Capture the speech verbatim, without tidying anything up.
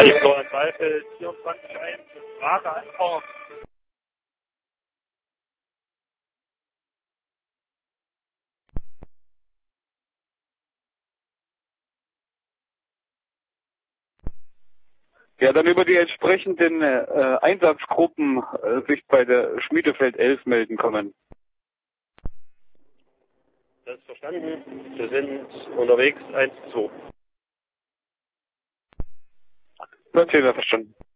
Also an Zweifel vierundzwanzig eins, Frage Antwort. Ja, dann über die entsprechenden äh, Einsatzgruppen äh, sich bei der Schmiedefeld elf melden können. Das ist verstanden. Wir sind unterwegs, eins, zwei. Das ist verstanden.